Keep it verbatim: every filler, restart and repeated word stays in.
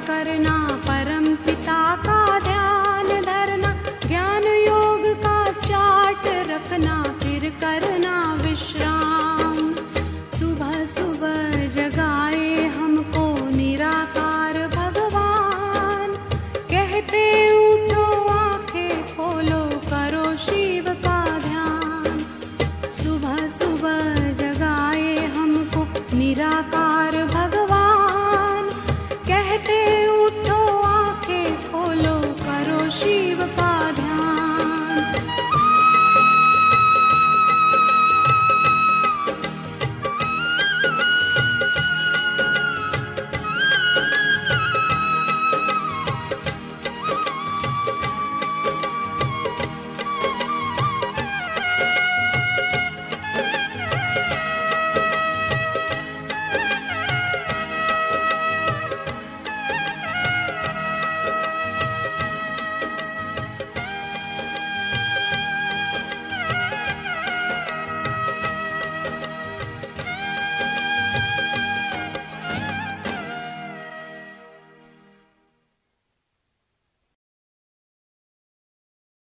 करना, परम पिता का ध्यान धरना, ज्ञान योग का चार्ट रखना, फिर करना विश्राम। सुबह सुबह जगाए हमको निराकार भगवान, कहते उठो आंखें खोलो करो शिव का ध्यान। सुबह सुबह जगाए हमको निराकार भगवान, कहते उठो आंखें खोलो करो शिव का